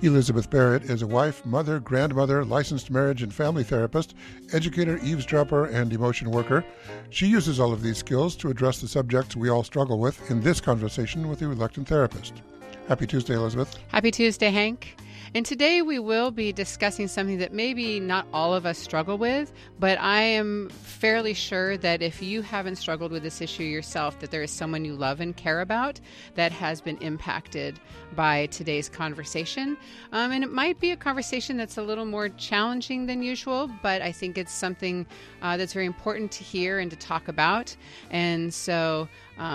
Elizabeth Barrett is a wife, mother, grandmother, licensed marriage and family therapist, educator, eavesdropper, and emotion worker. She uses all of these skills to address the subjects we all struggle with in this conversation with the Reluctant Therapist. Happy Tuesday, Elizabeth. Happy Tuesday, Hank. And today we will be discussing something that maybe not all of us struggle with, but I am fairly sure that if you haven't struggled with this issue yourself, that there is someone you love and care about that has been impacted by today's conversation. And it might be a conversation that's a little more challenging than usual, but I think it's something that's very important to hear and to talk about. And so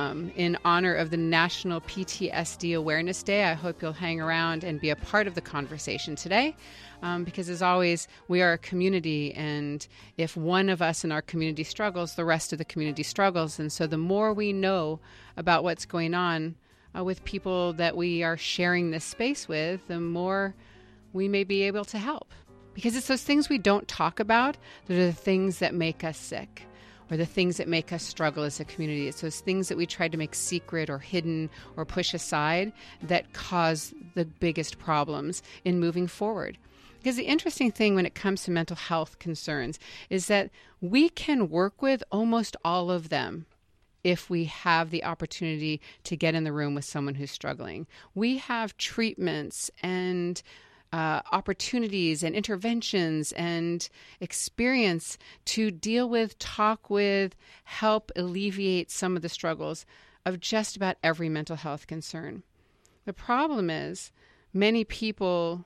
in honor of the National PTSD Awareness Day, I hope you'll hang around and be a part of the conversation today, because as always, we are a community, and if one of us in our community struggles, the rest of the community struggles. And so the more we know about what's going on with people that we are sharing this space with, the more we may be able to help. Because it's those things we don't talk about that are the things that make us sick, or the things that make us struggle as a community. It's those things that we try to make secret or hidden or push aside that cause the biggest problems in moving forward. Because the interesting thing when it comes to mental health concerns is that we can work with almost all of them if we have the opportunity to get in the room with someone who's struggling. We have treatments and opportunities and interventions and experience to deal with, talk with, help alleviate some of the struggles of just about every mental health concern. The problem is many people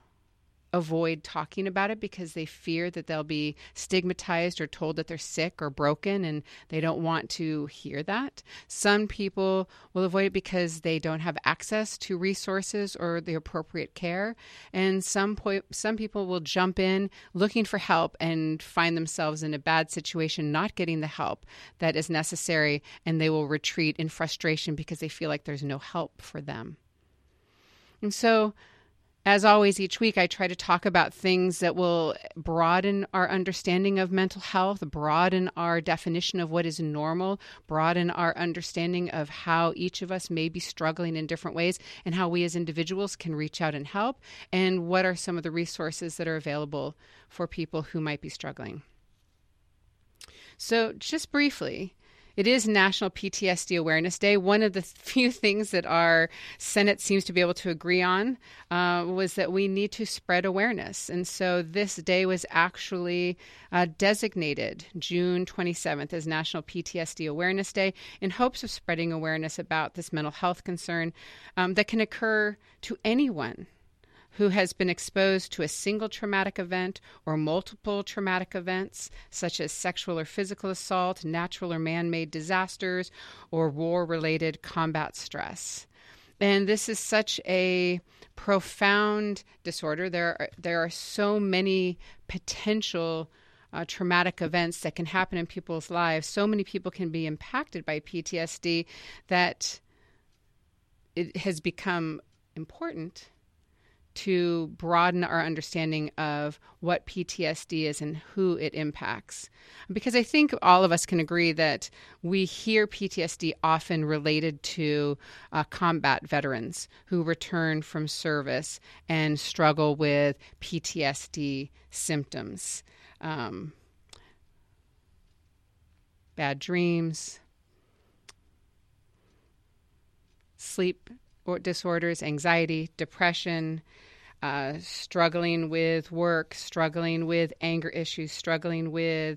avoid talking about it because they fear that they'll be stigmatized or told that they're sick or broken, and they don't want to hear that. Some people will avoid it because they don't have access to resources or the appropriate care. And some people will jump in looking for help and find themselves in a bad situation, not getting the help that is necessary, and they will retreat in frustration because they feel like there's no help for them. And so, as always, each week I try to talk about things that will broaden our understanding of mental health, broaden our definition of what is normal, broaden our understanding of how each of us may be struggling in different ways, and how we as individuals can reach out and help, and what are some of the resources that are available for people who might be struggling. So just briefly, it is National PTSD Awareness Day. One of the few things that our Senate seems to be able to agree on was that we need to spread awareness. And so this day was actually designated June 27th as National PTSD Awareness Day in hopes of spreading awareness about this mental health concern that can occur to anyone who has been exposed to a single traumatic event or multiple traumatic events, such as sexual or physical assault, natural or man-made disasters, or war-related combat stress. And this is such a profound disorder. There are so many potential traumatic events that can happen in people's lives. So many people can be impacted by PTSD that it has become important to broaden our understanding of what PTSD is and who it impacts. Because I think all of us can agree that we hear PTSD often related to combat veterans who return from service and struggle with PTSD symptoms. Bad dreams, sleep disorders, anxiety, depression, struggling with work, struggling with anger issues, struggling with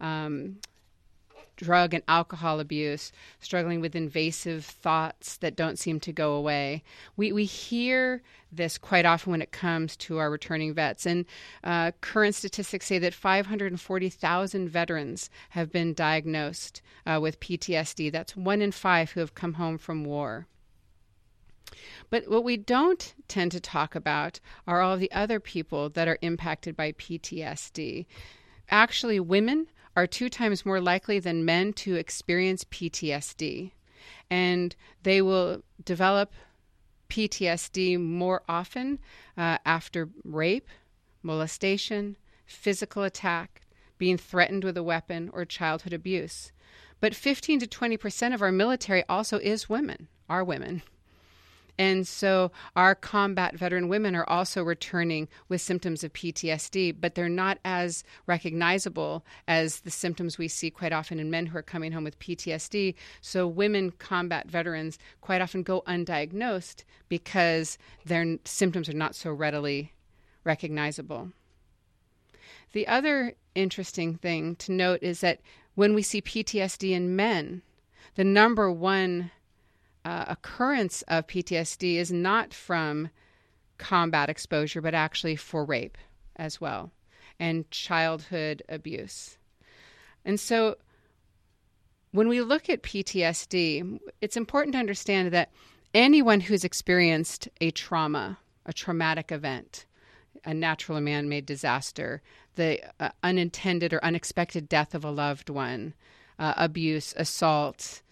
drug and alcohol abuse, struggling with invasive thoughts that don't seem to go away. We hear this quite often when it comes to our returning vets. And current statistics say that 540,000 veterans have been diagnosed with PTSD. That's 1 in 5 who have come home from war. But what we don't tend to talk about are all of the other people that are impacted by PTSD. Actually, women are 2 times more likely than men to experience PTSD. And they will develop PTSD more often after rape, molestation, physical attack, being threatened with a weapon, or childhood abuse. But 15 to 20% of our military also are women. And so our combat veteran women are also returning with symptoms of PTSD, but they're not as recognizable as the symptoms we see quite often in men who are coming home with PTSD. So women combat veterans quite often go undiagnosed because their symptoms are not so readily recognizable. The other interesting thing to note is that when we see PTSD in men, the number one occurrence of PTSD is not from combat exposure, but actually for rape as well, and childhood abuse. And so when we look at PTSD, it's important to understand that anyone who's experienced a trauma, a traumatic event, a natural or man-made disaster, the unintended or unexpected death of a loved one, abuse, assault,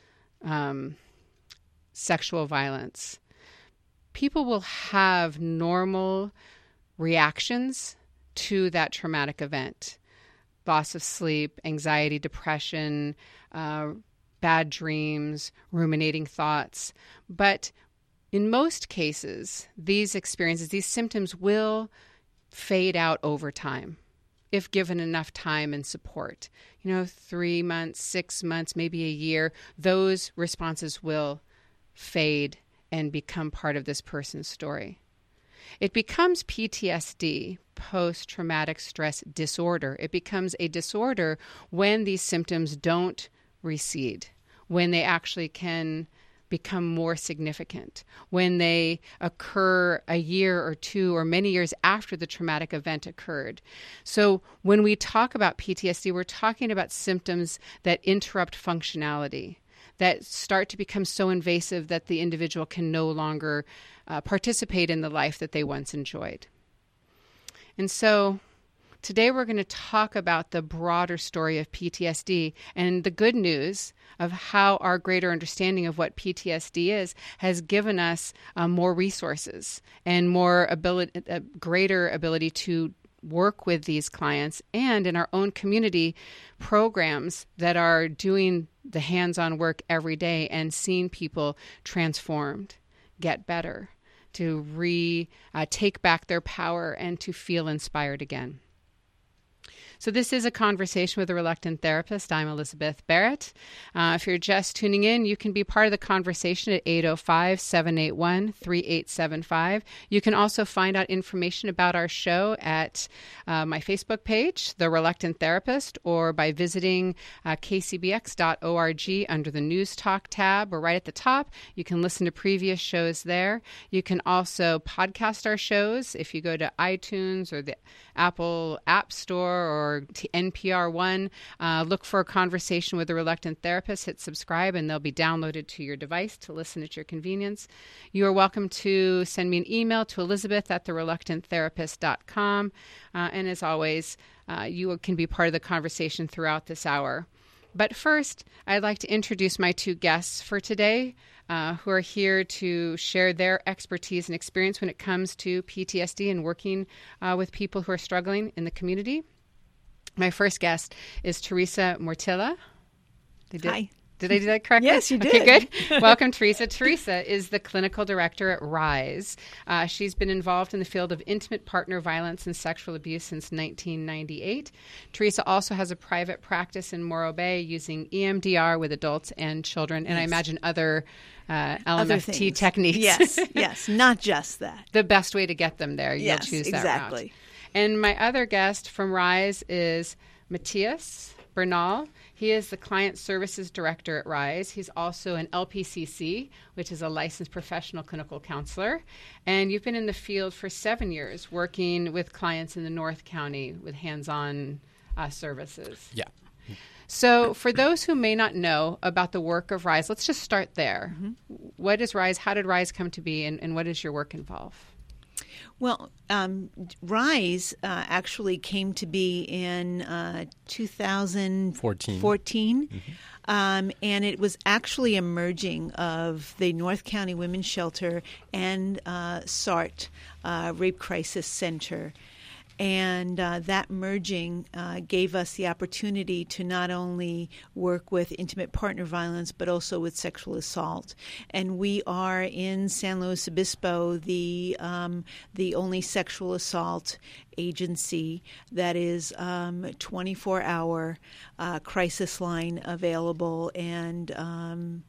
sexual violence, people will have normal reactions to that traumatic event. Loss of sleep, anxiety, depression, bad dreams, ruminating thoughts. But in most cases, these experiences, these symptoms will fade out over time if given enough time and support. 3 months, 6 months, maybe a year, those responses will fade and become part of this person's story. It becomes PTSD, post-traumatic stress disorder. It becomes a disorder when these symptoms don't recede, when they actually can become more significant, when they occur a year or two or many years after the traumatic event occurred. So when we talk about PTSD, we're talking about symptoms that interrupt functionality, that start to become so invasive that the individual can no longer participate in the life that they once enjoyed. And so today we're going to talk about the broader story of PTSD and the good news of how our greater understanding of what PTSD is has given us more resources and greater ability to work with these clients, and in our own community programs that are doing the hands-on work every day and seeing people transformed, get better, to take back their power and to feel inspired again. So this is a conversation with a reluctant therapist. I'm Elizabeth Barrett. If you're just tuning in, you can be part of the conversation at 805-781-3875. You can also find out information about our show at my Facebook page, The Reluctant Therapist, or by visiting kcbx.org under the News Talk tab, or right at the top. You can listen to previous shows there. You can also podcast our shows if you go to iTunes or the Apple App Store or NPR One. Look for a conversation with a reluctant therapist, hit subscribe, and they'll be downloaded to your device to listen at your convenience. You are welcome to send me an email to elizabeth@thereluctanttherapist.com. And as always, you can be part of the conversation throughout this hour. But first, I'd like to introduce my two guests for today, who are here to share their expertise and experience when it comes to PTSD and working with people who are struggling in the community. My first guest is Teresa Mortilla. Hi. Did I do that correctly? Yes, you did. Okay, good. Welcome, Teresa. Teresa is the clinical director at RISE. She's been involved in the field of intimate partner violence and sexual abuse since 1998. Teresa also has a private practice in Morro Bay using EMDR with adults and children, and I imagine other LMFT techniques. Yes, not just that. The best way to get them there. You'll choose that exactly. route. And my other guest from RISE is Matthias Bernal. He is the Client Services Director at RISE. He's also an LPCC, which is a licensed professional clinical counselor. And you've been in the field for 7 years working with clients in the North County with hands-on services. Yeah. So for those who may not know about the work of RISE, let's just start there. Mm-hmm. What is RISE? How did RISE come to be? And what does your work involve? Well, RISE actually came to be in 2014. Mm-hmm. And it was actually a merging of the North County Women's Shelter and SART, Rape Crisis Center. And that merging gave us the opportunity to not only work with intimate partner violence, but also with sexual assault. And we are in San Luis Obispo the only sexual assault agency that is 24-hour crisis line available, and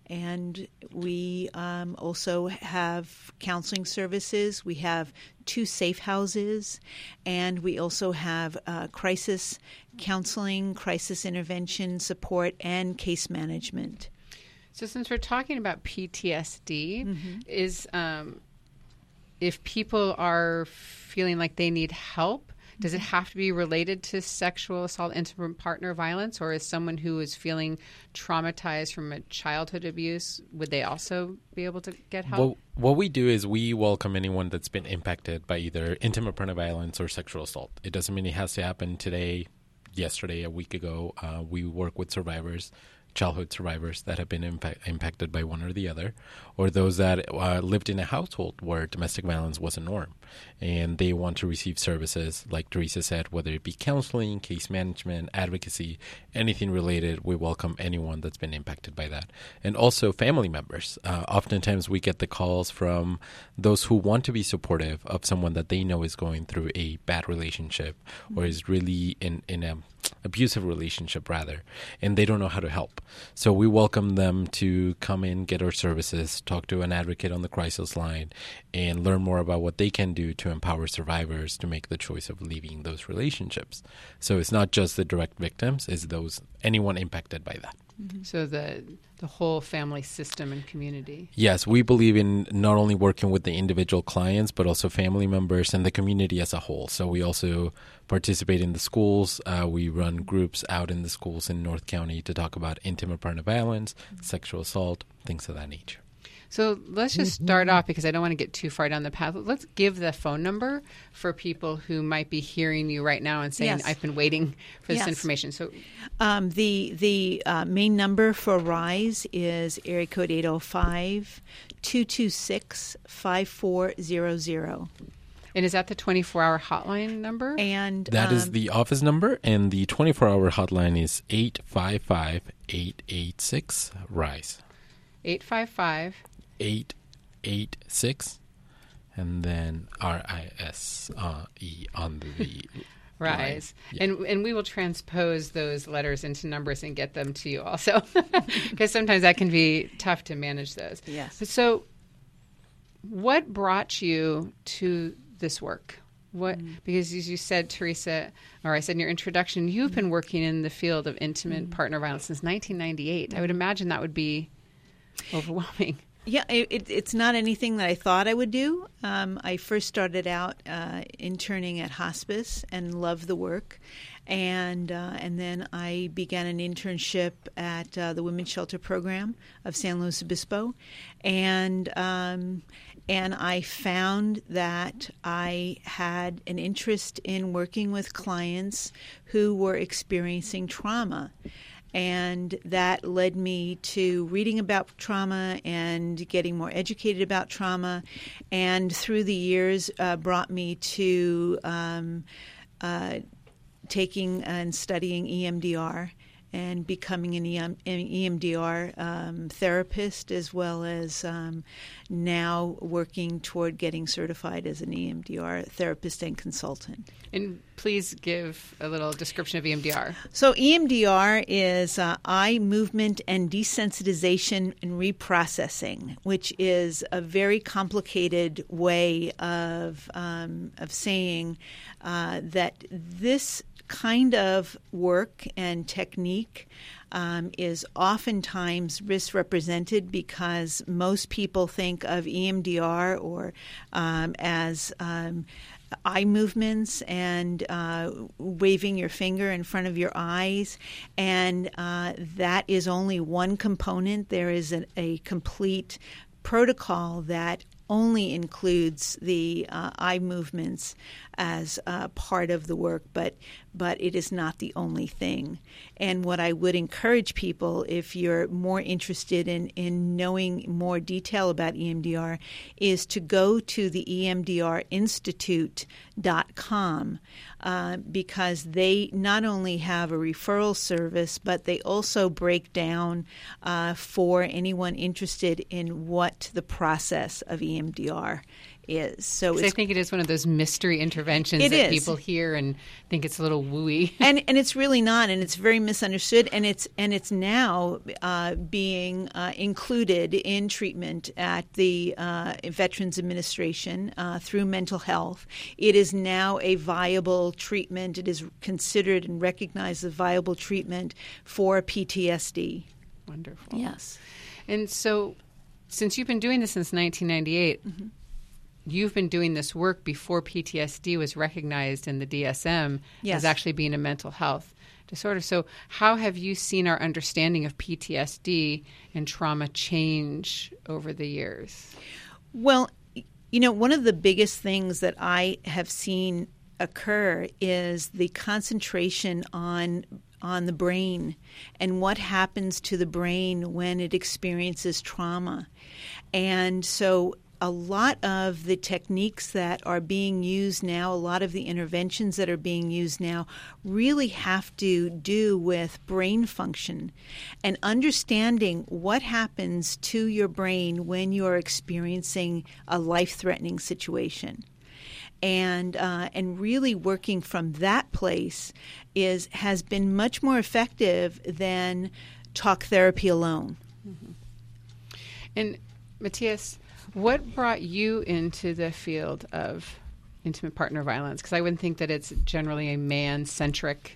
we also have counseling services. We have 2 safe houses, and we also have crisis counseling, crisis intervention support, and case management. So since we're talking about PTSD, is if people are feeling like they need help, does it have to be related to sexual assault, intimate partner violence, or is someone who is feeling traumatized from a childhood abuse, would they also be able to get help? Well, what we do is we welcome anyone that's been impacted by either intimate partner violence or sexual assault. It doesn't mean it has to happen today, yesterday, a week ago. We work with survivors, childhood survivors that have been impacted by one or the other, or those that lived in a household where domestic violence was a norm, and they want to receive services, like Teresa said, whether it be counseling, case management, advocacy, anything related. We welcome anyone that's been impacted by that. And also family members. Oftentimes we get the calls from those who want to be supportive of someone that they know is going through a bad relationship or is really in a abusive relationship rather, and they don't know how to help. So we welcome them to come in, get our services, talk to an advocate on the crisis line, and learn more about what they can do to empower survivors to make the choice of leaving those relationships. So it's not just the direct victims, it's anyone impacted by that. So the whole family system and community. Yes, we believe in not only working with the individual clients, but also family members and the community as a whole. So we also participate in the schools. We run groups out in the schools in North County to talk about intimate partner violence, sexual assault, things of that nature. So let's just start off, because I don't want to get too far down the path. Let's give the phone number for people who might be hearing you right now and saying, Yes. I've been waiting for this Yes. information. So The main number for RISE is area code 805-226-5400. and is that the 24-hour hotline number? And That is the office number, and the 24-hour hotline is 855-886-RISE. 855. 886, and then RISE on the Rise. line. Yeah. And we will transpose those letters into numbers and get them to you also, because sometimes that can be tough to manage those. Yes. So what brought you to this work? Because as you said, Teresa, or I said in your introduction, you've been working in the field of intimate partner violence since 1998. I would imagine that would be overwhelming. Yeah, it's not anything that I thought I would do. I first started out interning at hospice and loved the work, and then I began an internship at the Women's Shelter Program of San Luis Obispo, and I found that I had an interest in working with clients who were experiencing trauma. And that led me to reading about trauma and getting more educated about trauma, and through the years brought me to taking and studying EMDR and becoming an EMDR therapist, as well as now working toward getting certified as an EMDR therapist and consultant. And please give a little description of EMDR. So EMDR is eye movement and desensitization and reprocessing, which is a very complicated way of saying that this kind of work and technique is oftentimes misrepresented, because most people think of EMDR or as eye movements and waving your finger in front of your eyes, and that is only one component. There is a complete protocol that only includes the eye movements as part of the work, but it is not the only thing. And what I would encourage people, if you're more interested in knowing more detail about EMDR, is to go to the EMDRinstitute.com because they not only have a referral service, but they also break down for anyone interested in what the process of EMDR is. So I think it is one of those mystery interventions that people hear and think it's a little wooey. And it's really not, and it's very misunderstood, and it's now being included in treatment at the Veterans Administration through mental health. It is now a viable treatment. It is considered and recognized as a viable treatment for PTSD. Wonderful. Yes. And so, since you've been doing this since 1998, you've been doing this work before PTSD was recognized in the DSM as actually being a mental health disorder. So how have you seen our understanding of PTSD and trauma change over the years? Well, one of the biggest things that I have seen occur is the concentration on the brain and what happens to the brain when it experiences trauma. And so a lot of the techniques that are being used now, a lot of the interventions that are being used now really have to do with brain function and understanding what happens to your brain when you are experiencing a life-threatening situation. And really working from that place has been much more effective than talk therapy alone. Mm-hmm. And Matthias, what brought you into the field of intimate partner violence? Because I wouldn't think that it's generally a man-centric.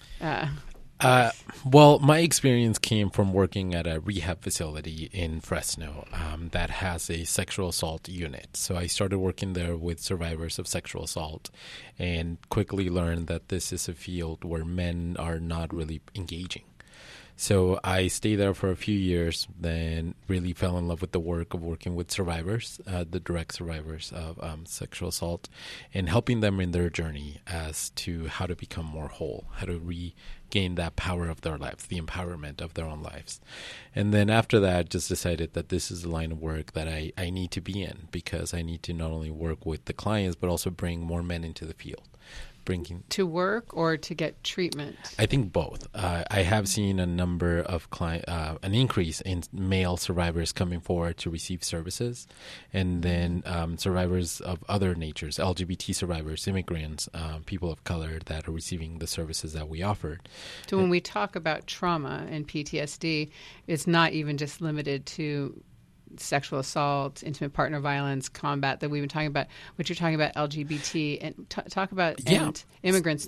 Well, my experience came from working at a rehab facility in Fresno that has a sexual assault unit. So I started working there with survivors of sexual assault and quickly learned that this is a field where men are not really engaging. So I stayed there for a few years, then really fell in love with the work of working with survivors, the direct survivors of sexual assault, and helping them in their journey as to how to become more whole, how to regain that power of their lives, the empowerment of their own lives. And then after that, just decided that this is the line of work that I need to be in, because I need to not only work with the clients, but also bring more men into the field. To work or to get treatment? I think both. I have seen a number of an increase in male survivors coming forward to receive services, and then survivors of other natures, LGBT survivors, immigrants, people of color that are receiving the services that we offered. So when we talk about trauma and PTSD, it's not even just limited to sexual assault, intimate partner violence, combat that we've been talking about, what you're talking about, LGBT, and talk about and immigrants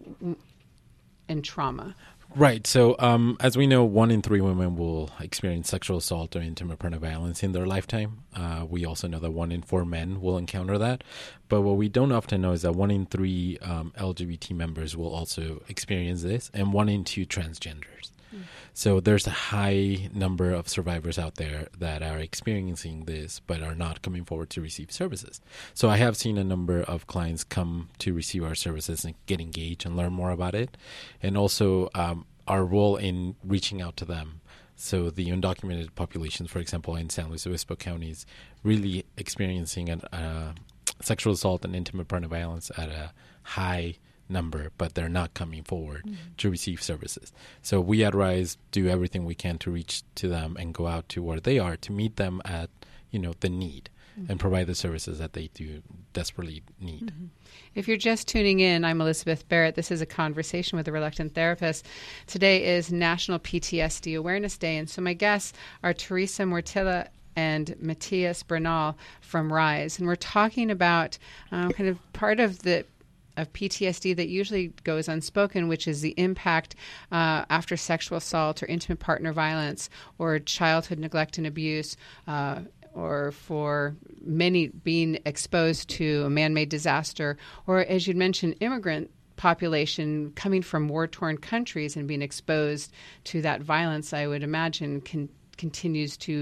and trauma. Right. So as we know, 1 in 3 women will experience sexual assault or intimate partner violence in their lifetime. We also know that 1 in 4 men will encounter that. But what we don't often know is that 1 in 3 LGBT members will also experience this, and 1 in 2 transgenders. So there's a high number of survivors out there that are experiencing this but are not coming forward to receive services. So I have seen a number of clients come to receive our services and get engaged and learn more about it. And also our role in reaching out to them. So the undocumented populations, for example, in San Luis Obispo County is really experiencing sexual assault and intimate partner violence at a high number, but they're not coming forward to receive services. So we at RISE do everything we can to reach to them and go out to where they are to meet them at, the need and provide the services that they do desperately need. Mm-hmm. If you're just tuning in, I'm Elizabeth Barrett. This is A Conversation with a Reluctant Therapist. Today is National PTSD Awareness Day, and so my guests are Teresa Mortilla and Matthias Bernal from RISE, and we're talking about kind of part of PTSD that usually goes unspoken, which is the impact after sexual assault or intimate partner violence or childhood neglect and abuse, or for many being exposed to a man-made disaster, or as you'd mentioned, immigrant population coming from war-torn countries and being exposed to that violence, I would imagine continues to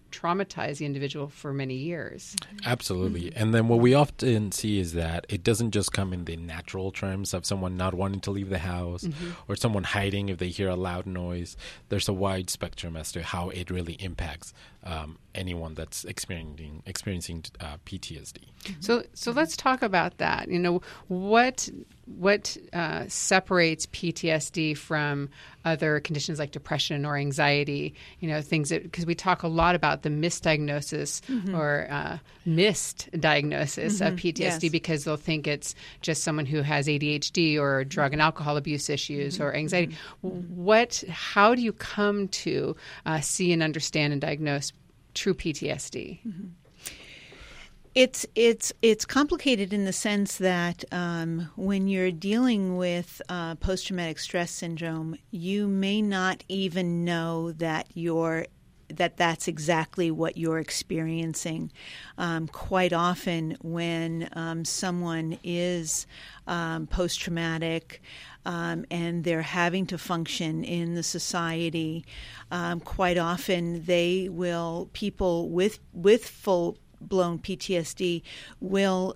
traumatize the individual for many years. Absolutely. And then what we often see is that it doesn't just come in the natural terms of someone not wanting to leave the house or someone hiding if they hear a loud noise. There's a wide spectrum as to how it really impacts anyone that's experiencing PTSD. So let's talk about that. What separates PTSD from other conditions like depression or anxiety? Things that, because we talk a lot about the misdiagnosis or missed diagnosis of PTSD because they'll think it's just someone who has ADHD or drug and alcohol abuse issues or anxiety. How do you come to see and understand and diagnose true PTSD? It's complicated in the sense that when you're dealing with post-traumatic stress syndrome, you may not even know that that's exactly what you're experiencing. Quite often when someone is post-traumatic and they're having to function in the society, quite often people with full-blown PTSD will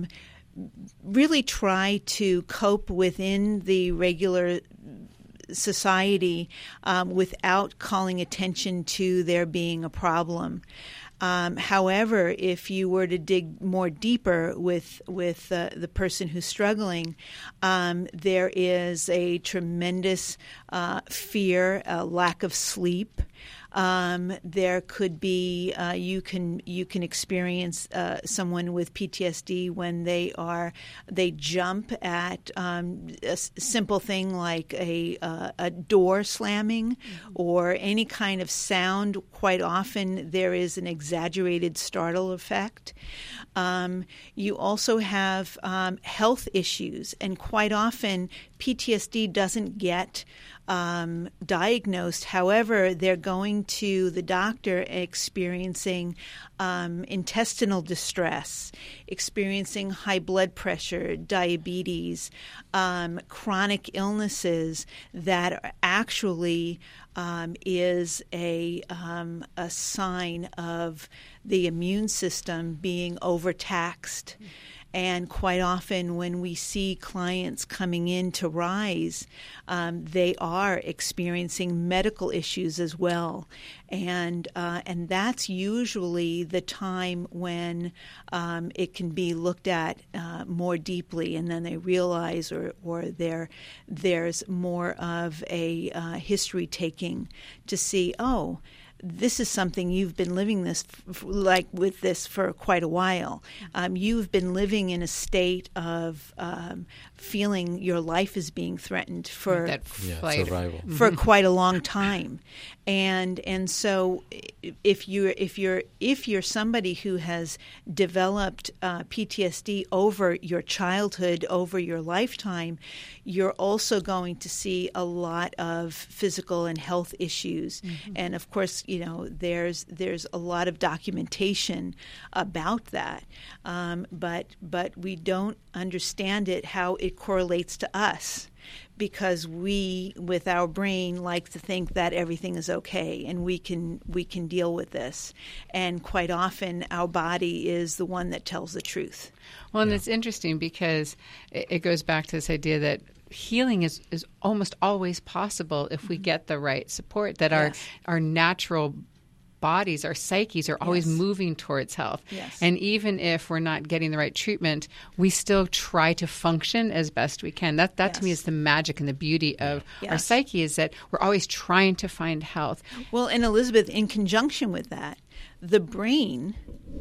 really try to cope within the regular society without calling attention to there being a problem. However, if you were to dig more deeper with the person who's struggling, there is a tremendous fear, a lack of sleep. There could be you can experience someone with PTSD when they jump at a simple thing like a door slamming or any kind of sound. Quite often there is an exaggerated startle effect. You also have health issues, and quite often PTSD doesn't get diagnosed. However, they're going to the doctor experiencing intestinal distress, experiencing high blood pressure, diabetes, chronic illnesses that actually is a sign of the immune system being overtaxed. And quite often when we see clients coming in to RISE, they are experiencing medical issues as well. And that's usually the time when it can be looked at more deeply, and then they realize or there's more of a history taking to see, this is something you've been living with this for quite a while. You've been living in a state of feeling your life is being threatened for quite a long time, and so if you're somebody who has developed PTSD over your childhood, over your lifetime, you're also going to see a lot of physical and health issues, and of course, there's a lot of documentation about that, but we don't understand how it correlates to us, because we, with our brain, like to think that everything is okay and we can deal with this, and quite often our body is the one that tells the truth. Well, and it's interesting because it goes back to this idea that healing is almost always possible if we get the right support, that our natural bodies, our psyches are always moving towards health. Yes. And even if we're not getting the right treatment, we still try to function as best we can. That to me is the magic and the beauty of our psyche, is that we're always trying to find health. Well, and Elizabeth, in conjunction with that, the brain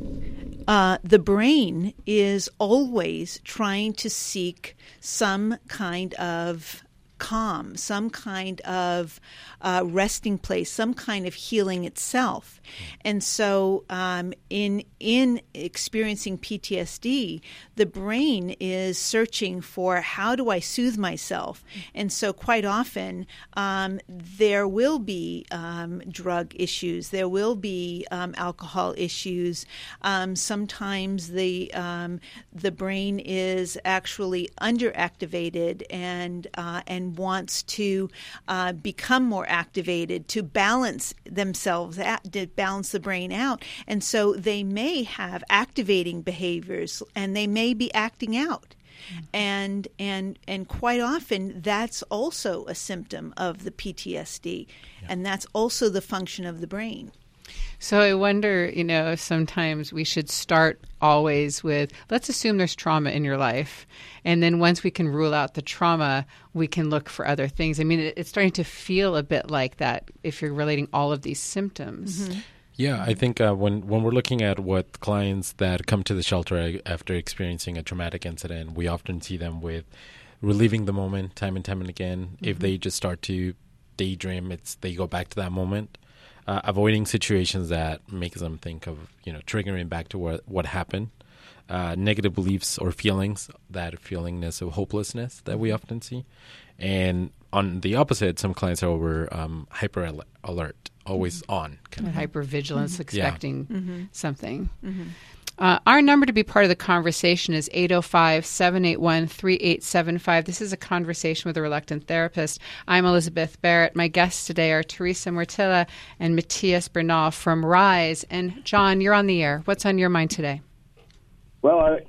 is always trying to seek some kind of calm, some kind of resting place, some kind of healing itself. And so in experiencing PTSD, the brain is searching for, how do I soothe myself? And so quite often there will be drug issues, there will be alcohol issues. Sometimes the brain is actually underactivated and and wants to become more activated, to balance themselves, to balance the brain out. And so they may have activating behaviors, and they may be acting out. And quite often that's also a symptom of the PTSD, and that's also the function of the brain. So I wonder, if sometimes we should start always with, let's assume there's trauma in your life. And then once we can rule out the trauma, we can look for other things. I mean, it's starting to feel a bit like that if you're relating all of these symptoms. Mm-hmm. Yeah, I think when we're looking at what clients that come to the shelter after experiencing a traumatic incident, we often see them with reliving the moment time and time and again. Mm-hmm. If they just start to daydream, they go back to that moment, avoiding situations that makes them think of, triggering back to what happened, negative beliefs or feelings, that feelingness of hopelessness that we often see. And on the opposite, some clients are hyper alert, always on. Hypervigilance, expecting something. Mm-hmm. Our number to be part of the conversation is 805-781-3875. This is a conversation with a reluctant therapist. I'm Elizabeth Barrett. My guests today are Teresa Mortilla and Matthias Bernal from RISE. And John, you're on the air. What's on your mind today? Well,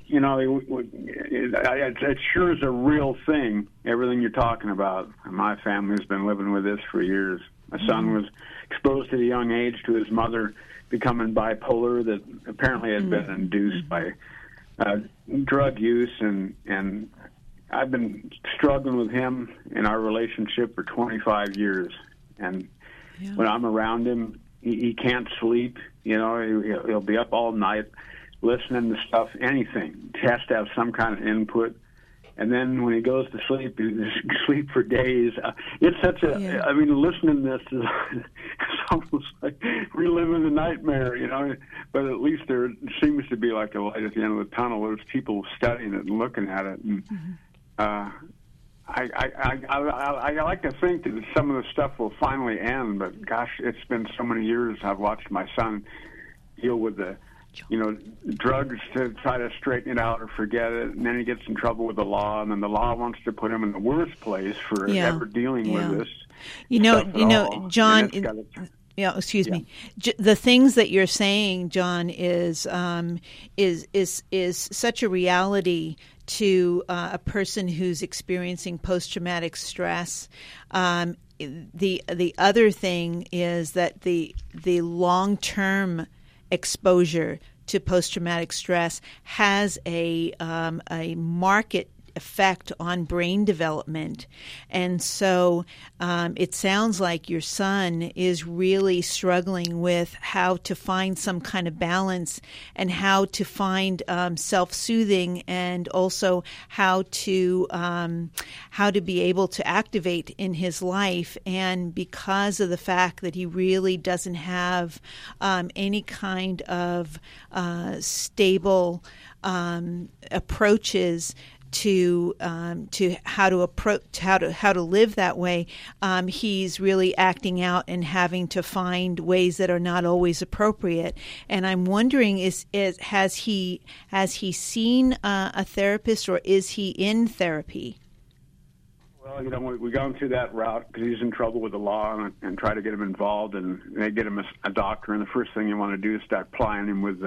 it sure is a real thing, everything you're talking about. My family's been living with this for years. My son was exposed at a young age to his mother becoming bipolar that apparently had been induced by drug use, and I've been struggling with him in our relationship for 25 years. And when I'm around him, he can't sleep. He'll be up all night listening to stuff, anything. He has to have some kind of input. And then when he goes to sleep, he sleep for days. It's such a, listening to this is it's almost like reliving the nightmare, But at least there seems to be like a light at the end of the tunnel. There's people studying it and looking at it. And I like to think that some of the stuff will finally end, but gosh, it's been so many years I've watched my son deal with the drugs to try to straighten it out or forget it, and then he gets in trouble with the law, and then the law wants to put him in the worst place for ever dealing with this. John. Excuse me. The things that you're saying, John, is such a reality to a person who's experiencing post-traumatic stress. The other thing is that the long-term exposure to post-traumatic stress has a marked effect on brain development. And so it sounds like your son is really struggling with how to find some kind of balance and how to find self-soothing, and also how to be able to activate in his life. And because of the fact that he really doesn't have any kind of stable approaches to how to approach how to live that way, he's really acting out and having to find ways that are not always appropriate. And I'm wondering, has he seen a therapist, or is he in therapy? Well, we've gone through that route because he's in trouble with the law, and try to get him involved, and they get him a doctor. And the first thing you want to do is start plying him with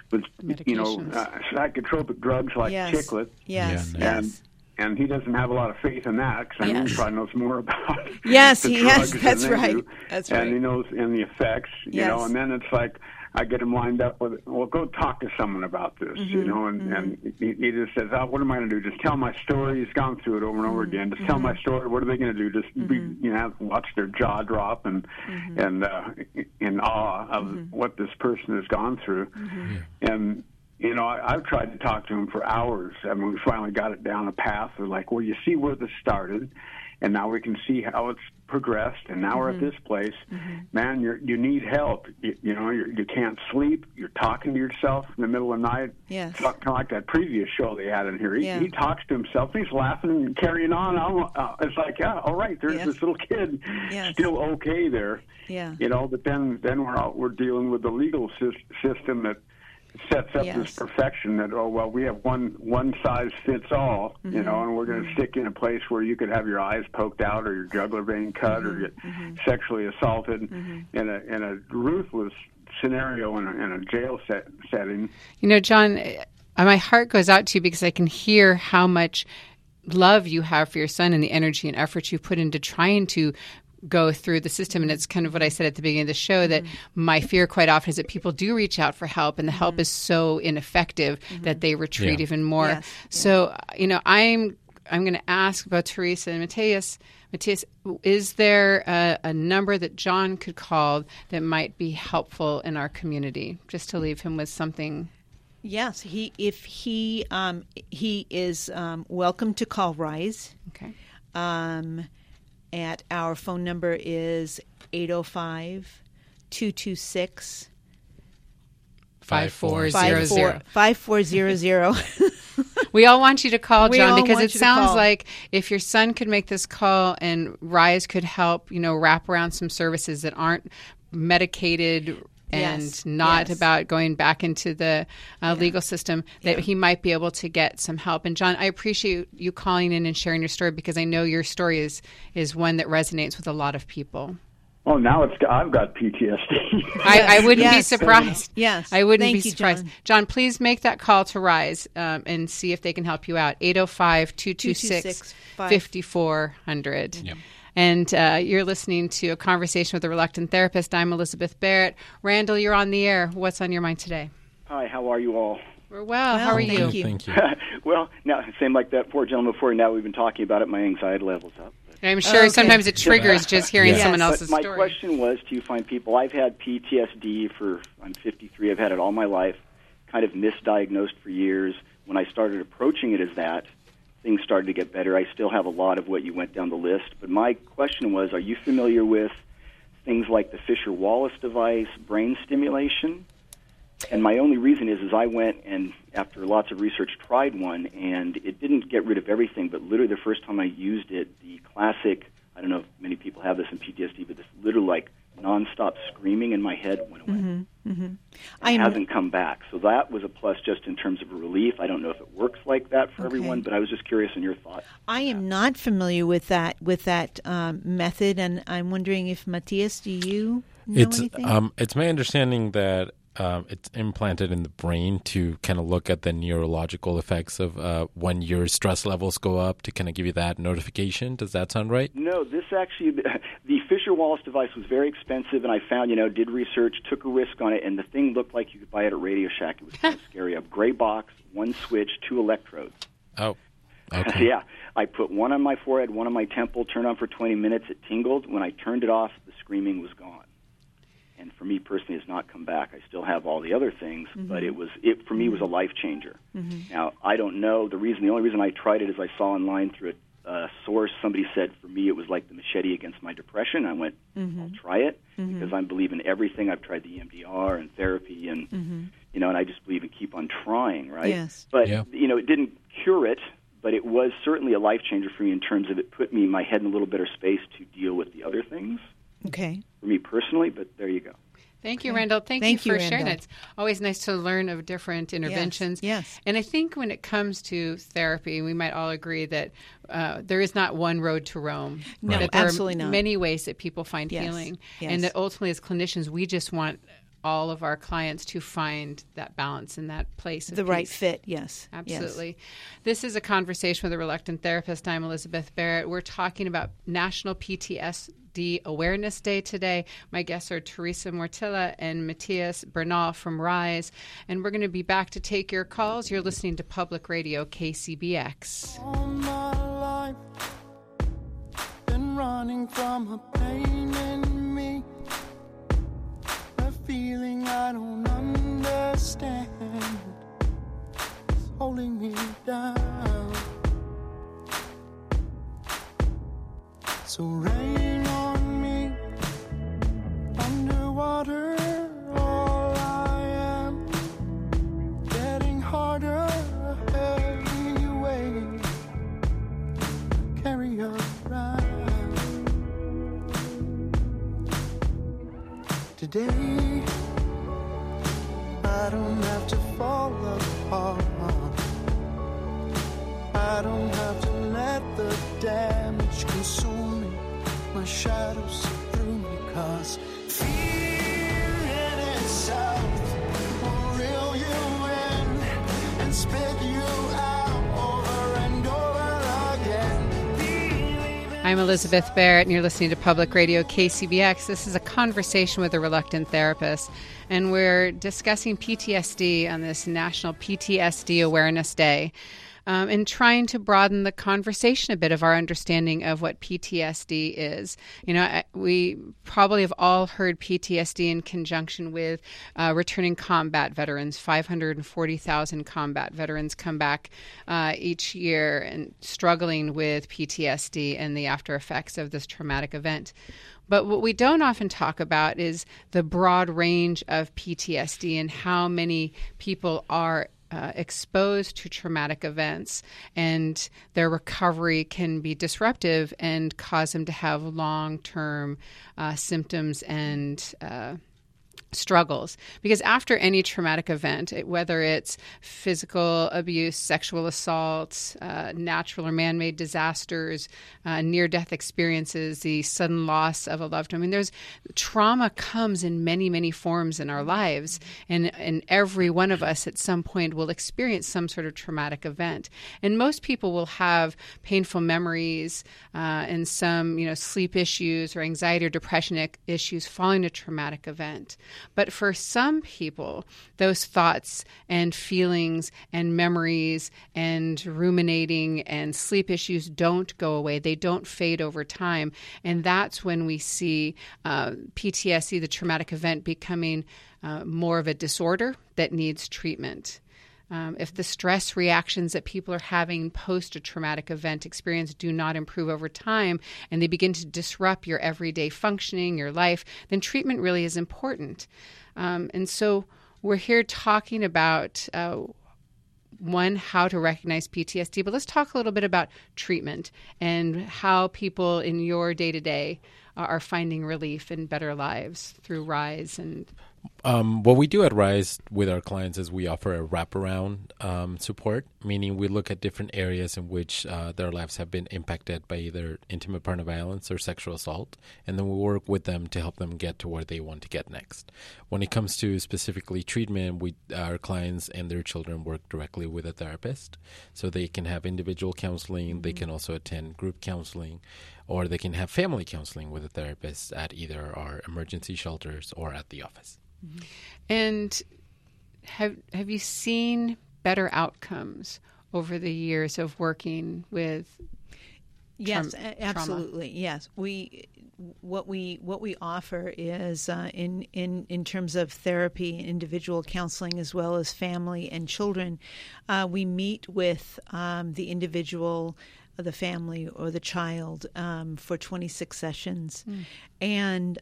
psychotropic drugs like Chiclet. Yes. And he doesn't have a lot of faith in that, because he probably knows more about yes, the he drugs has. That's than they right. do. That's right. And he knows in the effects, and then it's like, I get him lined up with, well, go talk to someone about this, and he just says, what am I going to do? Just tell my story. He's gone through it over and over again. Just tell my story. What are they going to do? Just watch their jaw drop and in awe of what this person has gone through. And I've tried to talk to him for hours. I mean, we finally got it down a path. We're like, well, you see where this started, and now we can see how it's progressed, and now we're at this place. Man, you need help. You can't sleep. You're talking to yourself in the middle of the night. Yes. Kind of like that previous show they had in here. He talks to himself. He's laughing and carrying on. It's like, all right, there's this little kid still okay there. Yeah. But then we're dealing with the legal system that sets up Yes. this perfection that, oh, well, we have one size fits all, you know, and we're going to stick you in a place where you could have your eyes poked out or your jugular vein cut or get sexually assaulted in a ruthless scenario in a jail setting. You know, John, my heart goes out to you because I can hear how much love you have for your son and the energy and effort you put into trying to go through the system. And it's kind of what I said at the beginning of the show, that my fear quite often is that people do reach out for help and the help is so ineffective that they retreat even more. Yes. So, you know, I'm going to ask about Teresa and Matthias. Matthias, is there a number that John could call that might be helpful in our community, just to leave him with something? Yes, he is welcome to call RISE. Okay. At our phone number is 805-226 5400. 5400. We all want you to call, We John, all because want it you to sounds call. like if your son could make this call and RISE could help, you know, wrap around some services that aren't medicated and Yes, not yes. about going back into the legal system, that he might be able to get some help. And John, I appreciate you calling in and sharing your story, because I know your story is one that resonates with a lot of people. Oh, now I've got PTSD. I wouldn't be Yes. surprised. Yes. I wouldn't Thank be you, surprised. John, please make that call to RISE and see if they can help you out. 805-226-5400. Yep. And you're listening to A Conversation with a Reluctant Therapist. I'm Elizabeth Barrett. Randall, you're on the air. What's on your mind today? Hi, how are you all? We're well. How are thank you? you. Thank you. Well, now, same like that poor gentleman before. Now we've been talking about it. My anxiety level's up. I'm sure Okay. sometimes it triggers just hearing Yes. someone But else's my story. question was, do you find people? I've had PTSD I'm 53. I've had it all my life. Kind of misdiagnosed for years. When I started approaching it as that, things started to get better. I still have a lot of what you went down the list. But my question was, are you familiar with things like the Fisher-Wallace device, brain stimulation? And my only reason is I went and, after lots of research, tried one, and it didn't get rid of everything, but literally the first time I used it, the classic, I don't know if many people have this in PTSD, but this literal, like, nonstop screaming in my head went away. It hasn't come back. So that was a plus just in terms of a relief. I don't know if it works like that for everyone, but I was just curious in your thoughts. I am not familiar with that method, and I'm wondering if Matthias, do you know anything? It's my understanding that it's implanted in the brain to kind of look at the neurological effects of when your stress levels go up, to kind of give you that notification. Does that sound right? No, this actually, the Fisher-Wallace device was very expensive, and I found, did research, took a risk on it, and the thing looked like you could buy it at Radio Shack. It was kind of scary. A gray box, one switch, 2 electrodes. Oh, okay. Yeah, I put one on my forehead, one on my temple, turned on for 20 minutes, it tingled. When I turned it off, the screaming was gone. And for me personally, it's not come back. I still have all the other things, but it for me was a life changer. Now, I don't know. The only reason I tried it is I saw online through a source, somebody said for me it was like the machete against my depression. I went, I'll try it because I believe in everything. I've tried the EMDR and therapy and, and I just believe in keep on trying, right? Yes. But, it didn't cure it, but it was certainly a life changer for me in terms of it put my head in a little better space to deal with the other things. Okay. For me personally, but there you go. Thank you, Randall. Thank you for sharing that. It's always nice to learn of different interventions. Yes. And I think when it comes to therapy, we might all agree that there is not one road to Rome. No, that there absolutely are not. many ways that people find Yes. healing. Yes. And that ultimately, as clinicians, we just want all of our clients to find that balance in that place of The right peace. fit, yes. Absolutely. This is A Conversation with a Reluctant Therapist. I'm Elizabeth Barrett. We're talking about National PTSD Awareness Day today. My guests are Teresa Mortilla and Matthias Bernal from RISE. And we're going to be back to take your calls. You're listening to Public Radio KCBX. All my life, been running from a pain in me, a feeling I don't understand, it's holding me down. So rain on me, underwater, all I am, getting harder, heavy weight, carry around. Today, I I don't have to fall apart. I don't have to let the damage consume me. My shadows see through me, 'cause fear in itself will reel you in and spit you out over and over again. I'm Elizabeth Barrett, and you're listening to Public Radio KCBX. This is a conversation with a reluctant therapist, and we're discussing PTSD on this National PTSD Awareness Day. And trying to broaden the conversation a bit of our understanding of what PTSD is. You know, we probably have all heard PTSD in conjunction with returning combat veterans. 540,000 combat veterans come back each year and struggling with PTSD and the after effects of this traumatic event. But what we don't often talk about is the broad range of PTSD and how many people are exposed to traumatic events, and their recovery can be disruptive and cause them to have long-term symptoms and struggles. Because after any traumatic event, whether it's physical abuse, sexual assault, natural or man-made disasters, near-death experiences, the sudden loss of a loved one, I mean, there's trauma comes in many, many forms in our lives, and every one of us at some point will experience some sort of traumatic event. And most people will have painful memories and some, sleep issues or anxiety or depression issues following a traumatic event. But for some people, those thoughts and feelings and memories and ruminating and sleep issues don't go away. They don't fade over time. And that's when we see PTSD, the traumatic event, becoming more of a disorder that needs treatment. If the stress reactions that people are having post a traumatic event experience do not improve over time and they begin to disrupt your everyday functioning, your life, then treatment really is important. And so we're here talking about, one, how to recognize PTSD, but let's talk a little bit about treatment and how people in your day-to-day are finding relief and better lives through RISE. And what we do at RISE with our clients is we offer a wraparound support, meaning we look at different areas in which their lives have been impacted by either intimate partner violence or sexual assault, and then we work with them to help them get to where they want to get next. When it comes to specifically treatment, our clients and their children work directly with a therapist, so they can have individual counseling, they can also attend group counseling, or they can have family counseling with a therapist at either our emergency shelters or at the office. And have you seen better outcomes over the years of working with? Yes, absolutely. Trauma? Yes, what we offer is in terms of therapy, individual counseling, as well as family and children. We meet with the individual, the family, or the child for 26 sessions, and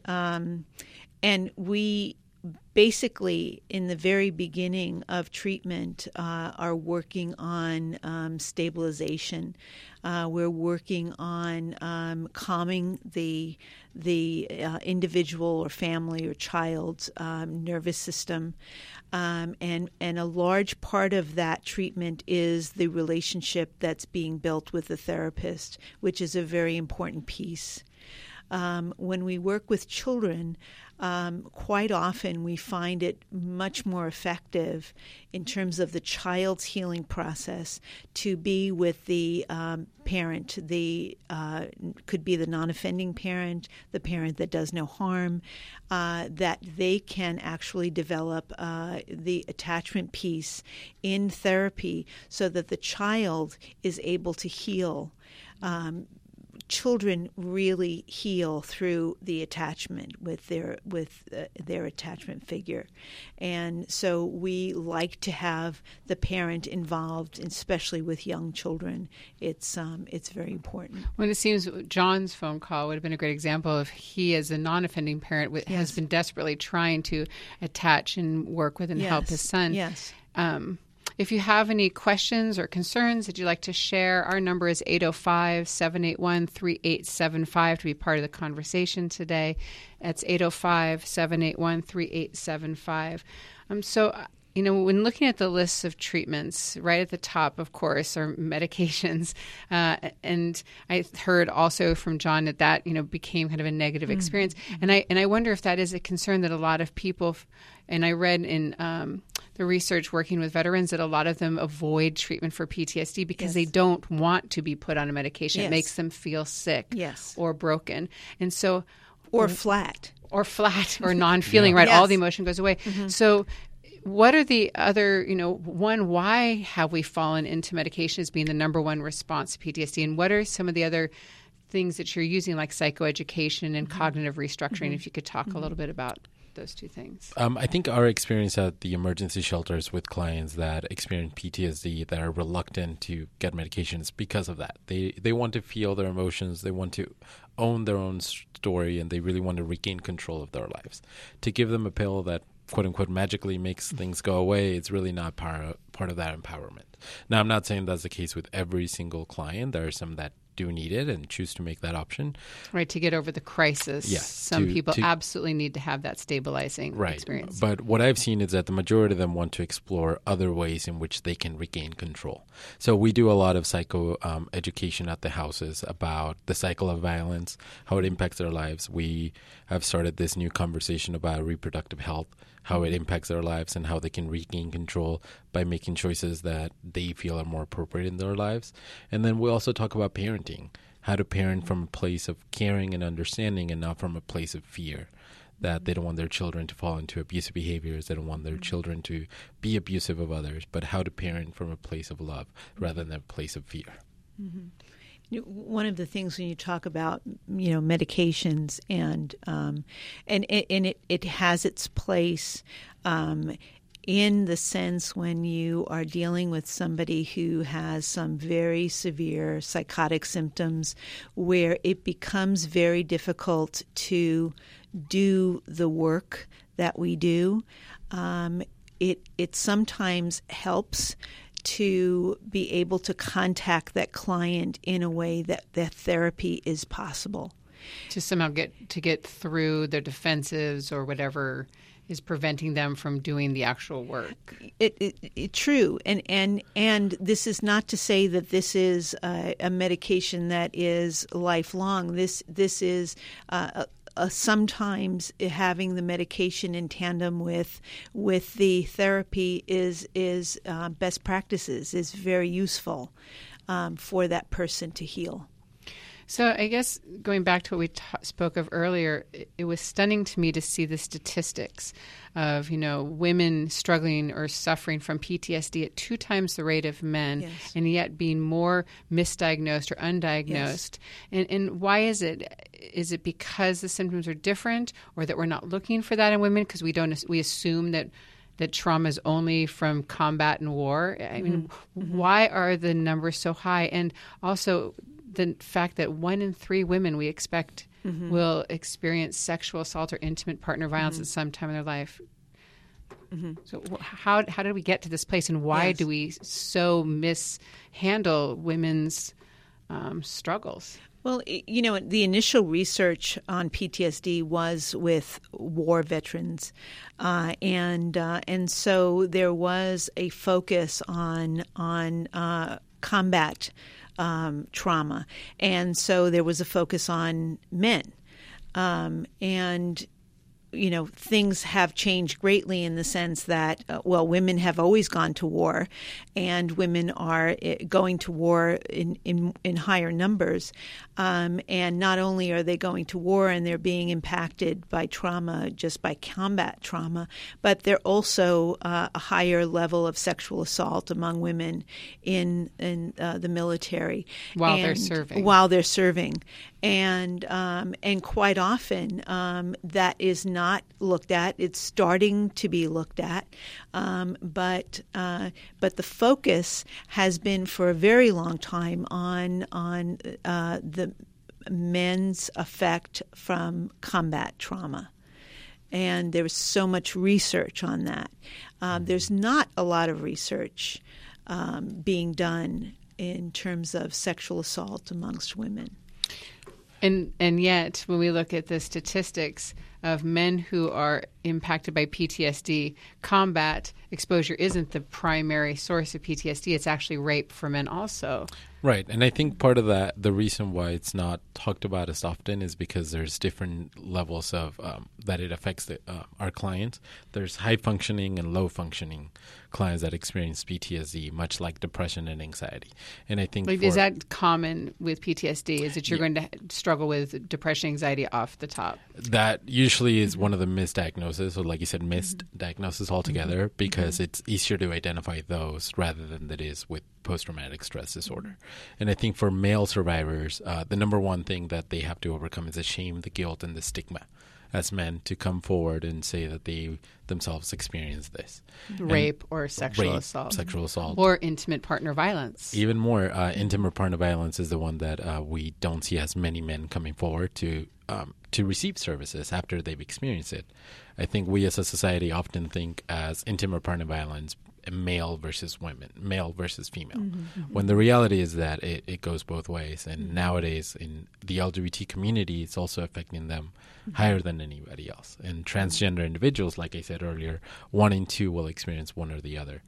we basically, in the very beginning of treatment, are working on stabilization. We're working on calming the individual or family or child's nervous system. And a large part of that treatment is the relationship that's being built with the therapist, which is a very important piece. When we work with children, quite often we find it much more effective in terms of the child's healing process to be with the parent. Could be the non-offending parent, the parent that does no harm, that they can actually develop the attachment piece in therapy so that the child is able to heal. Children really heal through the attachment with their attachment figure, and so we like to have the parent involved, especially with young children. It's very important. Well, it seems John's phone call would have been a great example of he, as a non-offending parent, has been desperately trying to attach and work with and help his son. Yes. If you have any questions or concerns that you'd like to share, our number is 805-781-3875 to be part of the conversation today. That's 805-781-3875. So when looking at the lists of treatments, right at the top, of course, are medications. And I heard also from John that became kind of a negative experience. And I wonder if that is a concern that a lot of people, and I read in the research working with veterans that a lot of them avoid treatment for PTSD because they don't want to be put on a medication. It makes them feel sick or broken. And so... Or flat. Or non-feeling, right? All the emotion goes away. So what are the other, one, why have we fallen into medication as being the number one response to PTSD? And what are some of the other things that you're using, like psychoeducation and cognitive restructuring, if you could talk a little bit about those two things? I think our experience at the emergency shelters with clients that experience PTSD that are reluctant to get medications because of that. They want to feel their emotions. They want to own their own story, and they really want to regain control of their lives. To give them a pill that, quote unquote, magically makes things go away, it's really not part of that empowerment. Now, I'm not saying that's the case with every single client. There are some that do need it and choose to make that option. Right, to get over the crisis. Yes. Some people absolutely need to have that stabilizing experience. But what I've seen is that the majority of them want to explore other ways in which they can regain control. So we do a lot of psycho education at the houses about the cycle of violence, how it impacts their lives. We have started this new conversation about reproductive health, how it impacts their lives and how they can regain control by making choices that they feel are more appropriate in their lives. And then we also talk about parenting, how to parent from a place of caring and understanding and not from a place of fear, that they don't want their children to fall into abusive behaviors, they don't want their children to be abusive of others, but how to parent from a place of love rather than a place of fear. One of the things when you talk about medications and it has its place in the sense when you are dealing with somebody who has some very severe psychotic symptoms where it becomes very difficult to do the work that we do. It sometimes helps to be able to contact that client in a way that therapy is possible. To somehow get through their defensives or whatever is preventing them from doing the actual work. True. And this is not to say that this is a medication that is lifelong. This is sometimes having the medication in tandem with the therapy is best practices, is very useful for that person to heal. So I guess going back to what we spoke of earlier, it was stunning to me to see the statistics of, women struggling or suffering from PTSD at 2 times the rate of men, and yet being more misdiagnosed or undiagnosed. And why is it? Is it because the symptoms are different, or that we're not looking for that in women because we assume that trauma is only from combat and war? I mean, why are the numbers so high? And also the fact that 1 in 3 women we expect will experience sexual assault or intimate partner violence at some time in their life. So how did we get to this place, and why do we so mishandle women's struggles? Well, the initial research on PTSD was with war veterans, and so there was a focus on combat trauma, and so there was a focus on men, and things have changed greatly in the sense that, women have always gone to war, and women are going to war in higher numbers. And not only are they going to war and they're being impacted by trauma, just by combat trauma, but they're also a higher level of sexual assault among women in the military while they're serving. And quite often that is not looked at. It's starting to be looked at, but the focus has been for a very long time on the men's effect from combat trauma. And there was so much research on that. There's not a lot of research being done in terms of sexual assault amongst women. And yet, when we look at the statistics, of men who are impacted by PTSD, combat exposure isn't the primary source of PTSD. It's actually rape for men also. Right. And I think part of that, the reason why it's not talked about as often is because there's different levels of that it affects our clients. There's high functioning and low functioning clients that experience PTSD, much like depression and anxiety. And I think is that common with PTSD? Is that you're going to struggle with depression, anxiety off the top? That usually is one of the misdiagnoses, or like you said, misdiagnosis altogether, because it's easier to identify those rather than it is with post-traumatic stress disorder. And I think for male survivors, the number one thing that they have to overcome is the shame, the guilt, and the stigma as men to come forward and say that they themselves experienced this. Rape or sexual assault. Sexual assault. Or intimate partner violence. Even more, intimate partner violence is the one that we don't see as many men coming forward to receive services after they've experienced it. I think we as a society often think as intimate partner violence male versus women, male versus female, when the reality is that it goes both ways. And nowadays in the LGBT community, it's also affecting them higher than anybody else. And transgender individuals, like I said earlier, 1 in 2 will experience one or the other.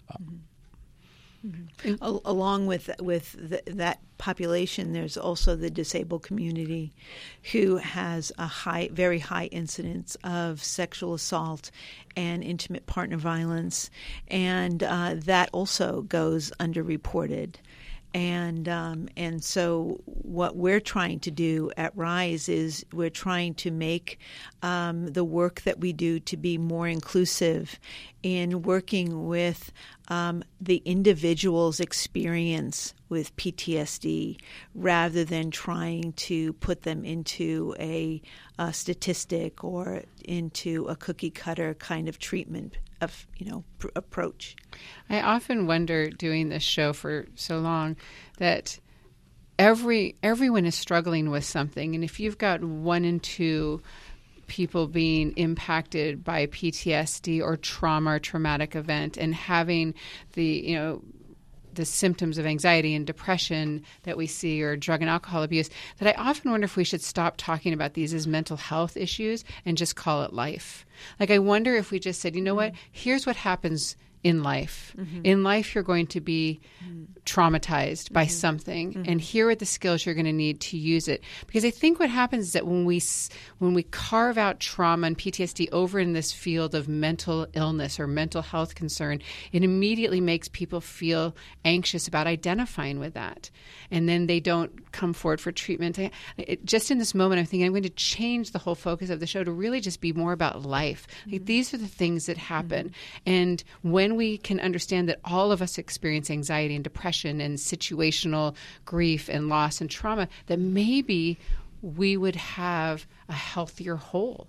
Along with that population, there's also the disabled community, who has a very high incidence of sexual assault and intimate partner violence, and that also goes underreported. And so what we're trying to do at RISE is we're trying to make the work that we do to be more inclusive in working with the individual's experience with PTSD, rather than trying to put them into a statistic or into a cookie cutter kind of treatment of approach. I often wonder, doing this show for so long, that everyone is struggling with something, and if you've got 1 in 2 people being impacted by PTSD or trauma or traumatic event and having the symptoms of anxiety and depression that we see, or drug and alcohol abuse, that I often wonder if we should stop talking about these as mental health issues and just call it life. Like, I wonder if we just said, you know what, here's what happens in life. In life, you're going to be traumatized by something, and here are the skills you're going to need to use it. Because I think what happens is that when we carve out trauma and PTSD over in this field of mental illness or mental health concern, it immediately makes people feel anxious about identifying with that, and then they don't come forward for treatment. Just in this moment, I'm thinking I'm going to change the whole focus of the show to really just be more about life. Like, these are the things that happen, and when we can understand that all of us experience anxiety and depression and situational grief and loss and trauma, that maybe we would have a healthier whole.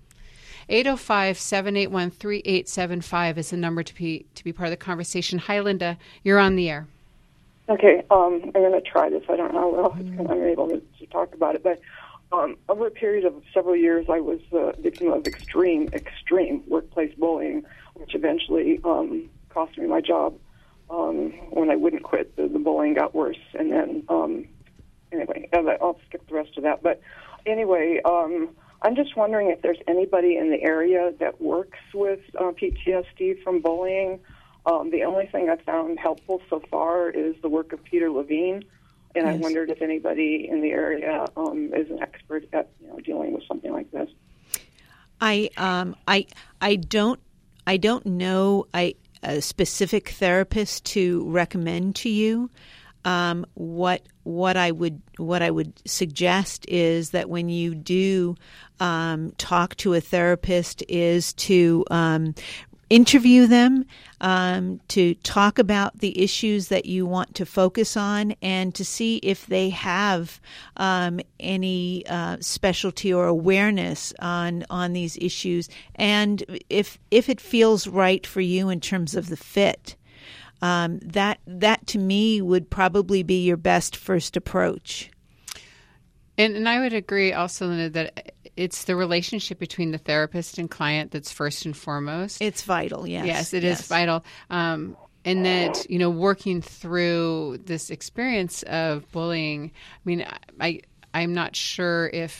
805-781-3875 is the number to be part of the conversation. Hi, Linda. You're on the air. Okay, I'm going to try this. I don't know how well I'm able to talk about it, but over a period of several years, I was a victim of extreme workplace bullying, which eventually cost me my job. When I wouldn't quit, the bullying got worse. And then, anyway, I'll skip the rest of that. But anyway, I'm just wondering if there's anybody in the area that works with PTSD from bullying. The only thing I found helpful so far is the work of Peter Levine. And I wondered if anybody in the area is an expert at dealing with something like this. I don't know a specific therapist to recommend to you. What I would suggest is that when you do talk to a therapist, is to interview them, to talk about the issues that you want to focus on, and to see if they have any specialty or awareness on these issues, and if it feels right for you in terms of the fit. That to me would probably be your best first approach. And I would agree also, Linda, that it's the relationship between the therapist and client that's first and foremost. It's vital, yes. Yes, it is vital. And that, working through this experience of bullying, I mean, I'm not sure if,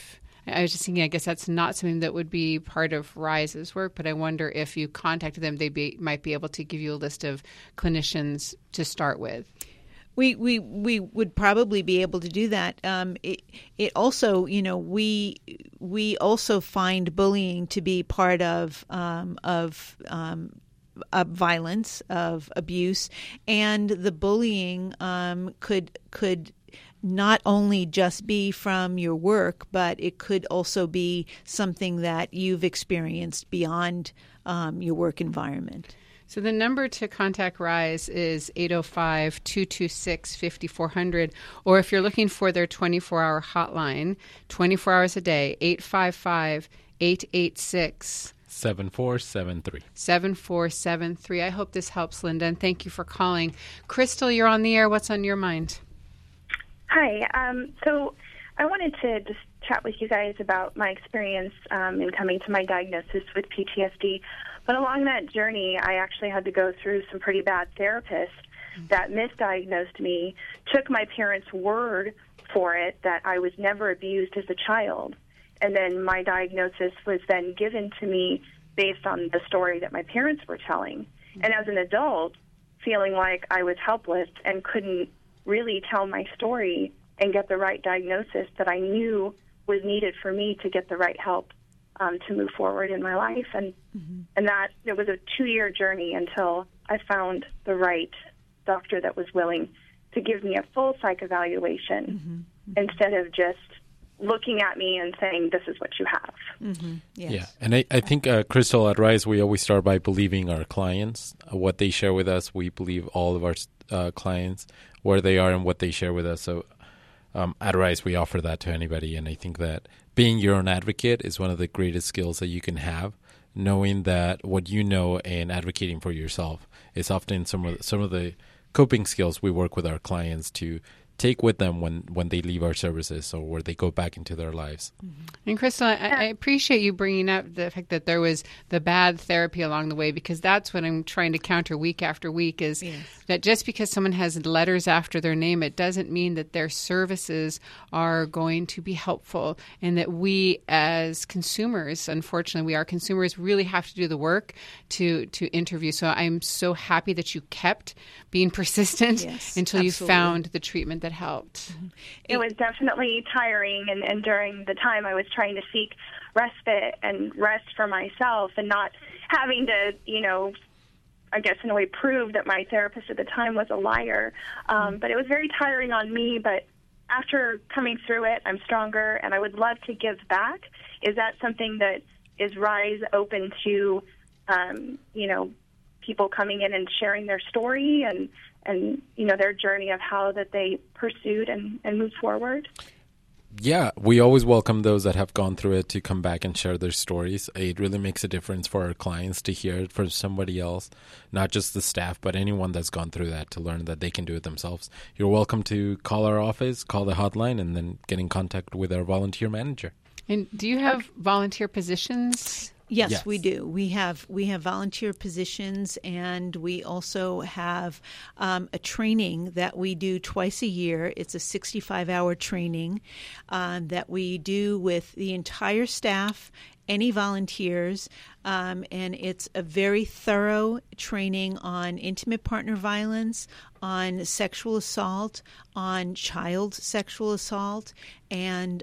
I was just thinking, I guess that's not something that would be part of RISE's work, but I wonder if you contacted them, they might be able to give you a list of clinicians to start with. We would probably be able to do that. It also, we also find bullying to be part of violence, of abuse, and the bullying could not only just be from your work, but it could also be something that you've experienced beyond your work environment. So the number to contact RISE is 805-226-5400, or if you're looking for their 24-hour hotline, 24 hours a day, 855-886 7473. 7473. I hope this helps, Linda, and thank you for calling. Crystal, you're on the air. What's on your mind? Hi. So I wanted to just chat with you guys about my experience in coming to my diagnosis with PTSD. But along that journey, I actually had to go through some pretty bad therapists that misdiagnosed me, took my parents' word for it that I was never abused as a child. And then my diagnosis was then given to me based on the story that my parents were telling. And as an adult, feeling like I was helpless and couldn't really tell my story and get the right diagnosis that I knew was needed for me to get the right help to move forward in my life. And that it was a 2-year journey until I found the right doctor that was willing to give me a full psych evaluation instead of just looking at me and saying, this is what you have. Yes. Yeah, and I think, Crystal, at RISE, we always start by believing our clients, what they share with us. We believe all of our clients, where they are and what they share with us. So at RISE, we offer that to anybody, and I think that being your own advocate is one of the greatest skills that you can have, knowing that what you know and advocating for yourself is often some of the coping skills we work with our clients to take with them when they leave our services or where they go back into their lives. And Crystal, I appreciate you bringing up the fact that there was the bad therapy along the way, because that's what I'm trying to counter week after week is that just because someone has letters after their name, it doesn't mean that their services are going to be helpful, and that we as consumers, unfortunately, we are consumers, really have to do the work to interview. So I'm so happy that you kept being persistent until you found the treatment that helped. It was definitely tiring, and during the time I was trying to seek respite and rest for myself and not having to, I guess in a way prove that my therapist at the time was a liar. But it was very tiring on me, but after coming through it, I'm stronger, and I would love to give back. Is that something that is RISE open to, people coming in and sharing their story and their journey of how that they pursued and moved forward? Yeah, we always welcome those that have gone through it to come back and share their stories. It really makes a difference for our clients to hear it from somebody else, not just the staff, but anyone that's gone through that, to learn that they can do it themselves. You're welcome to call our office, call the hotline, and then get in contact with our volunteer manager. And do you have volunteer positions? Yes, we do. We have volunteer positions, and we also have a training that we do twice a year. It's a 65-hour training that we do with the entire staff, any volunteers, and it's a very thorough training on intimate partner violence, on sexual assault, on child sexual assault, and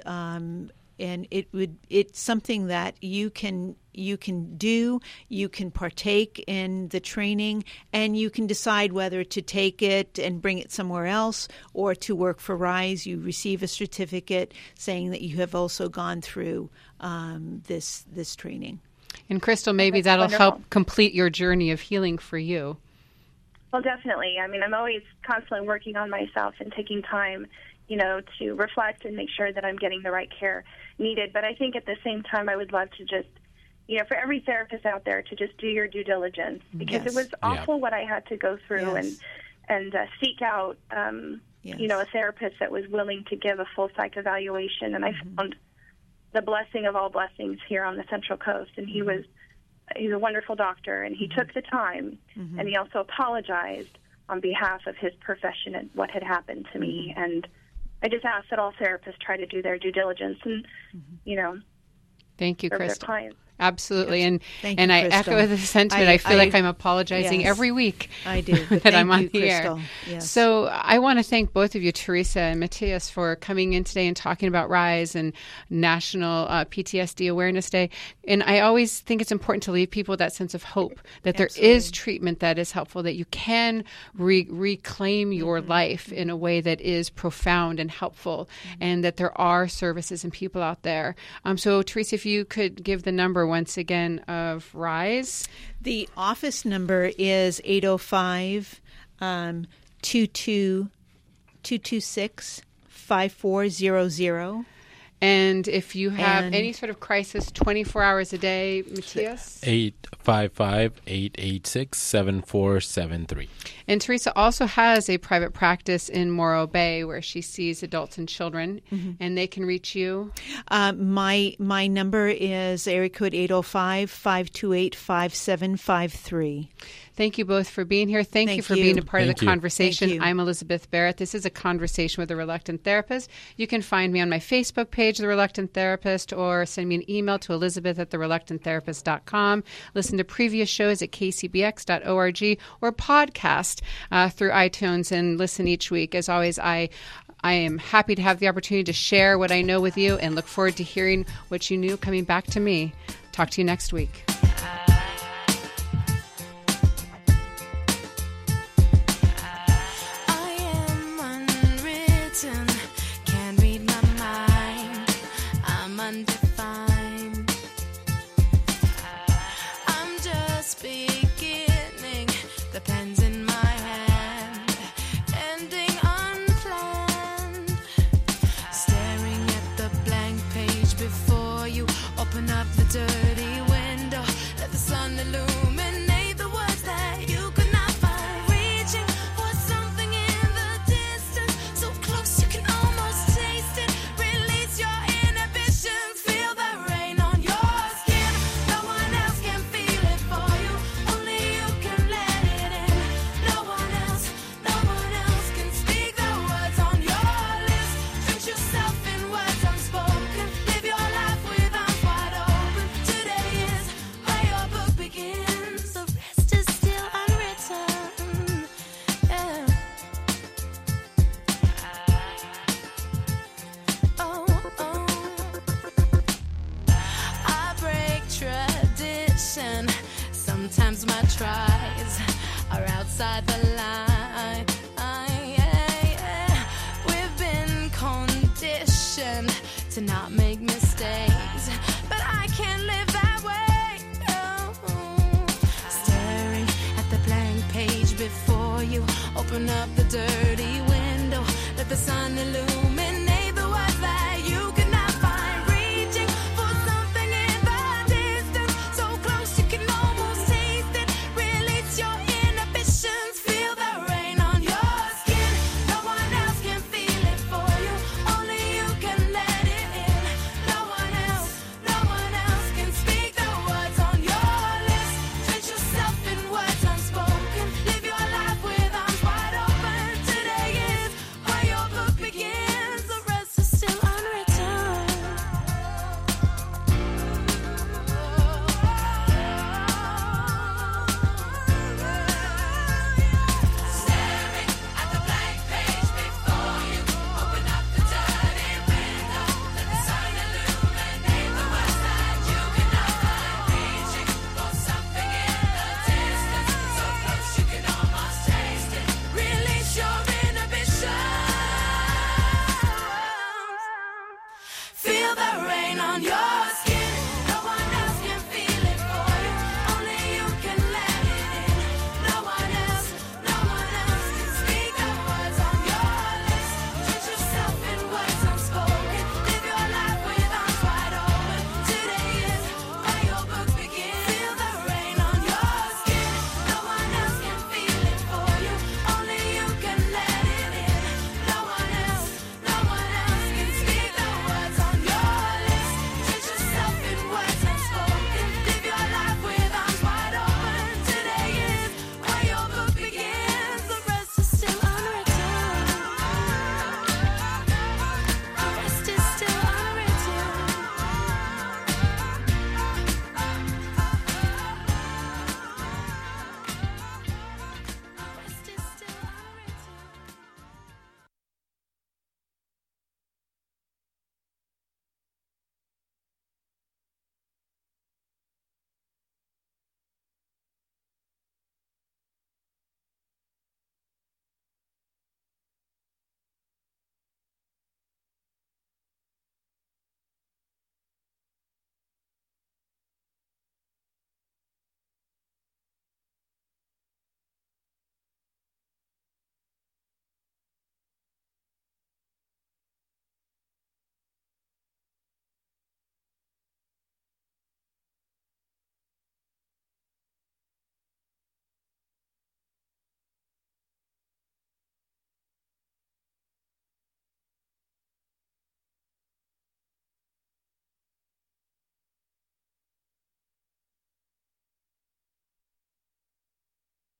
it's something that you can do, you can partake in the training, and you can decide whether to take it and bring it somewhere else or to work for RISE. You receive a certificate saying that you have also gone through this training. And Crystal, maybe that'll help complete your journey of healing for you. Well, definitely. I mean, I'm always constantly working on myself and taking time, to reflect and make sure that I'm getting the right care needed. But I think at the same time, I would love to just, for every therapist out there to just do your due diligence, because it was awful what I had to go through and seek out, a therapist that was willing to give a full psych evaluation. And I found the blessing of all blessings here on the Central Coast. And he's a wonderful doctor, and he took the time, and he also apologized on behalf of his profession and what had happened to me. And I just ask that all therapists try to do their due diligence and, Thank you, serve their Crystal. clients. Absolutely. Yes. And Thank and you, I Crystal. echo the sentiment. I feel like I'm apologizing yes. every week I do. But that I'm thank on you, the Crystal. air. Yes. So I want to thank both of you, Teresa and Matthias, for coming in today and talking about RISE and National PTSD Awareness Day. And I always think it's important to leave people with that sense of hope, that there is treatment that is helpful, that you can reclaim your life in a way that is profound and helpful, and that there are services and people out there. So, Teresa, if you could give the number once again of RISE. The office number is 805-226-5400. And if you have any sort of crisis 24 hours a day, Matthias? 855-886-7473. And Teresa also has a private practice in Morro Bay where she sees adults and children, and they can reach you. My number is area code 805-528-5753. Thank you both for being here. Thank you for being a part of the conversation. Thank you. I'm Elizabeth Barrett. This is A Conversation with a Reluctant Therapist. You can find me on my Facebook page, The Reluctant Therapist, or send me an email to elizabeth@thereluctanttherapist.com. Listen to previous shows at kcbx.org or podcast through iTunes and listen each week. As always, I am happy to have the opportunity to share what I know with you and look forward to hearing what you knew coming back to me. Talk to you next week. Sometimes my tries are outside the line. We've been conditioned to not make mistakes, but I can't live that way. No. Staring at the blank page before you, open up the dirty window, let the sun illuminate the words that you could not find. Reaching for something in the distance, so close you can almost taste it. Release your inhibitions, feel the rain on your skin. No one else can feel it for you, only you can let it in. No one else can speak the words on your lips. Drench yourself in words unspoken, live your life with arms wide open. Today is where your book begins, the rest is still unwritten. Staring at the blank page before you, open up the dirty window, let the sun illuminate the words that you cannot find. Reaching for something in the distance, so close you can almost taste it. Release your inhibitions, feel the rain on your